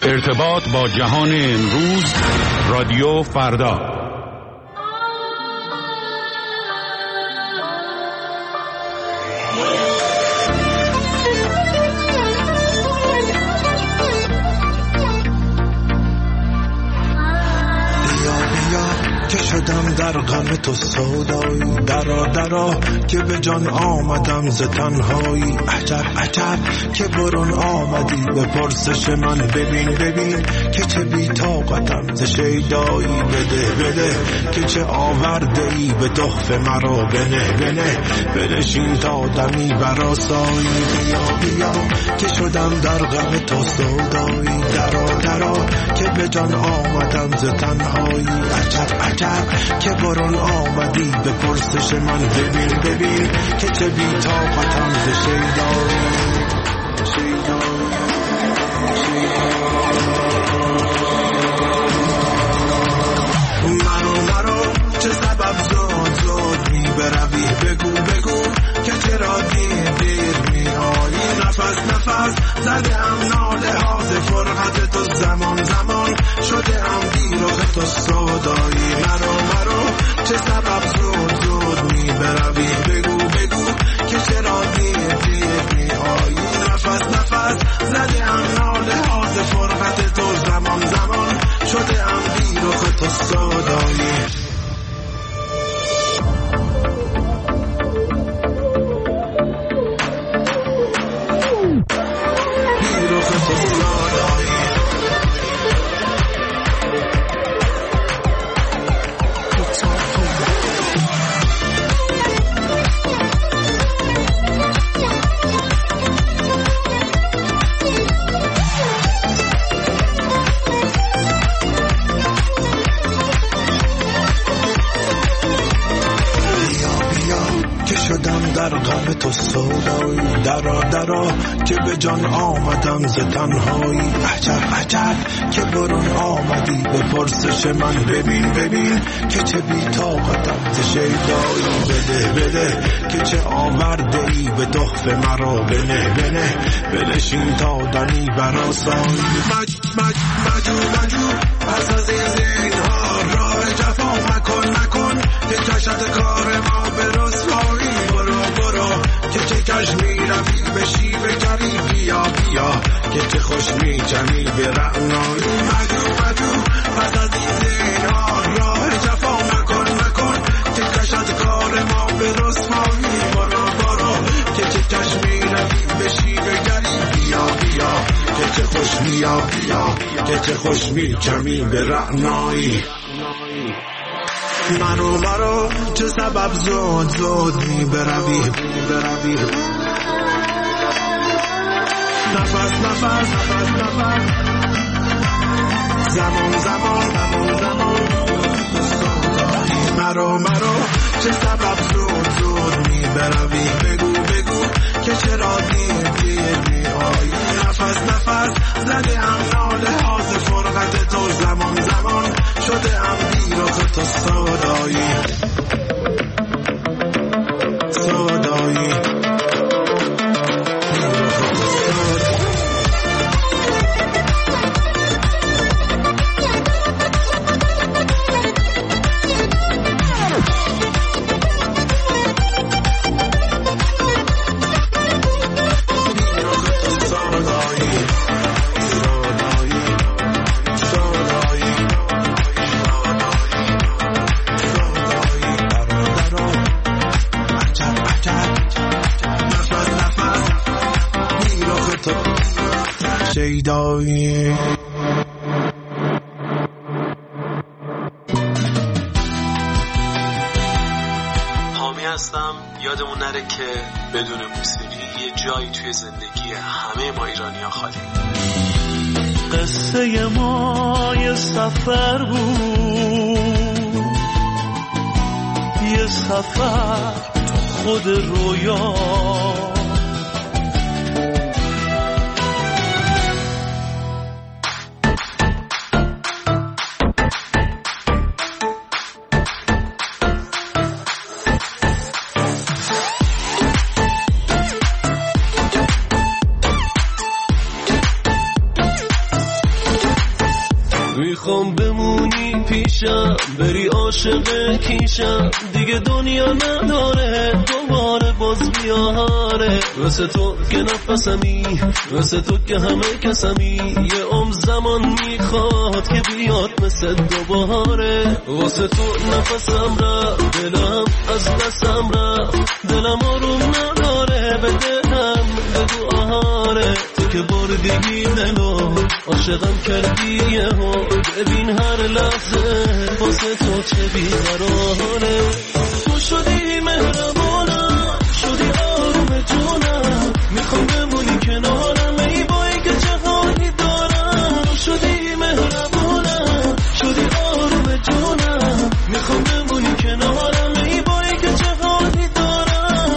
ارتباط با جهان امروز، رادیو فردا. که شدم در غم تو سودایی، درا که به جان آمدم ز تنهایی. عجب عجب که برون آمدی به پرسش من، ببین که چه بی طاقتم ز شیدایی. بده که چه آورده ای به تحفه مرا، بنشین تا دمی برآسایی. بیا که شدم در غم تو سودایی، درا که به جان آمدم ز تنهایی. عجب که برون آمدی به پرسش من، ببین که چه بی طاقتم ز شیدایی. مرو چه سبب زود می بروی، بگو که چرا دیر می آیی. نفس زده هم ناله ها ز فرقت تو، زمان شده هم بیرخ تو سودایی. مرو چه سبب زود می بروی، بگو که چرا دیر می آیی. نفس زده هم ناله ها ز فرقت تو، زمان شده هم بیرخ تو سودایی. در غم تو سودایی، درا که به جان آمدم ز تنهایی. عجب که برون آمدی به پرسش من، ببین که چه بی طاقتم ز شیدایی. بده که چه آورده ای به تحفه مرا، بنشین تا دمی برآسایی. مجو پس از این زینهار راه جفا مکن که کشد کار ما به رسوایی. برو که چه کش می روی به شیوه گری، بیا که چه خوش می جمی به رعنایی. مجو پس از این زینهار راه جفا مکن که کشد کار ما به رسوایی. برو که چه کش می روی به شیوه گری، بیا که چه خوش که چه خوش می جمی به رعنایی. مرو چه سبب زود می بروی، نفس زمان مرو چه سبب زود می بروی، بگو که چرا دیر می آیی. نفس زده هم ناله ها ز فرقت تو، زمان شده هم بیرخ تو سودایی. شیدایی. حامی هستم. یادمون نره که بدون موسیقی یه جایی توی زندگی همه ما ایرانی‌ها خالی. قصه ما یه سفر بود، یه سفر خود رویا. میخوام بمونی پیشم، بری عاشق کیشم، دیگه دنیا نداره دوباره باز بیاره. واسه تو که نفسمی، واسه تو که همه کسمی، یه عمر زمان میخواد که بیاد مثل دوباره. واسه تو نفسم رفت، دلم از دستم رفت، دلم آروم نداره، به دلم بگو آهاره. تو که بردی دلو عاشقم کردی یهو، ببین هر لحظه واسه تو چه بیقراره. تو شدی مهربانم، شدی آروم جونم، میخوام بمونی کنارم ای بایی که چه حالی دارم. تو شدی مهربانم، شدی آروم جونم، میخوام بمونی کنارم ای بایی که چه حالی دارم.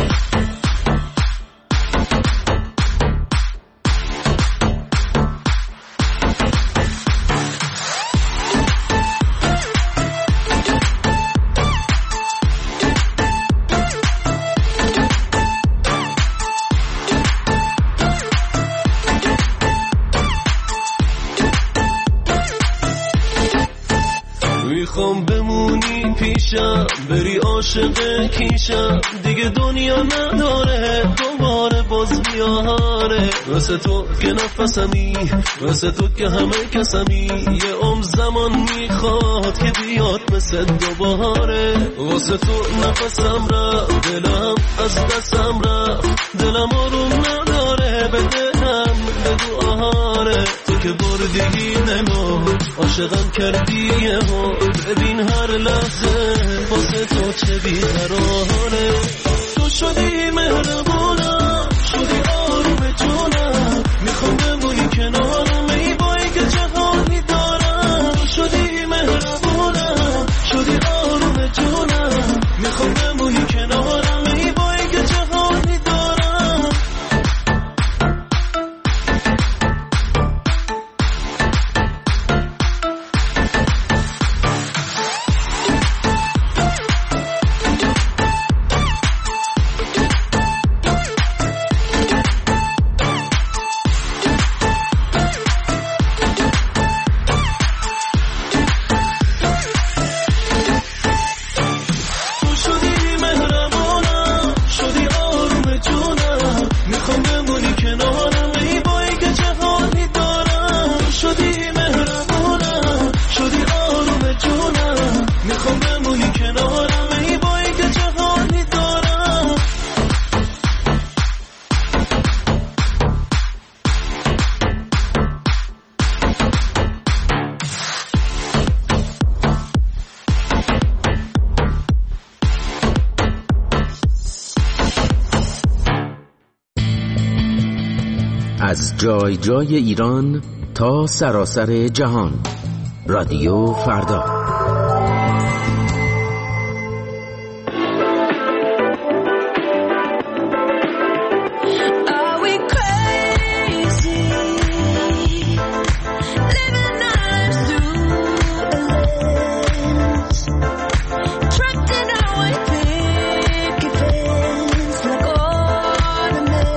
میخوام بمونی پیشم، بری عاشق کیشم، دیگه دنیا نداره دوباره باز بیاره. واسه تو که نفسمی، واسه تو که همه کسمی، یه عمر زمان میخواد که بیاد مثل دوباره. واسه تو نفسم رفت، دلم از دستم رفت، دلم آروم نداره، به دلم بگو آهاره. تو که بردی دلو عاشقم کردی یهو، ببین هر لحظه واسه تو چه بیقراره. تو شدی مهربانم، شدی آروم جونم، میخوام بمونی کنارم ای بایی که چه حالی دارم. تو شدی مهربانم، شدی آروم جونم، میخوام بمونی کنارم ای بایی که چه حالی دارم. از جای جای ایران تا سراسر جهان، رادیو فردا.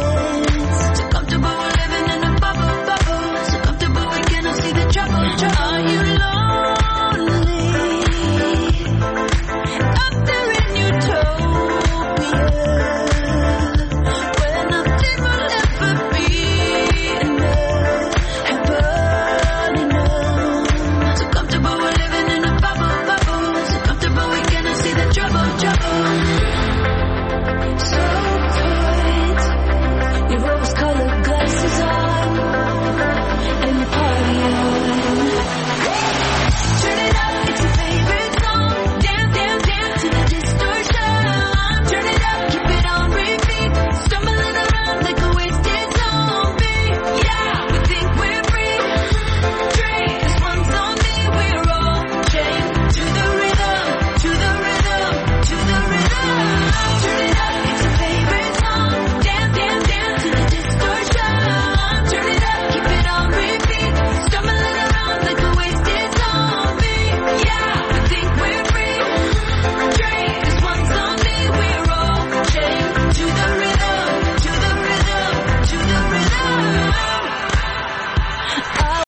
Trouble.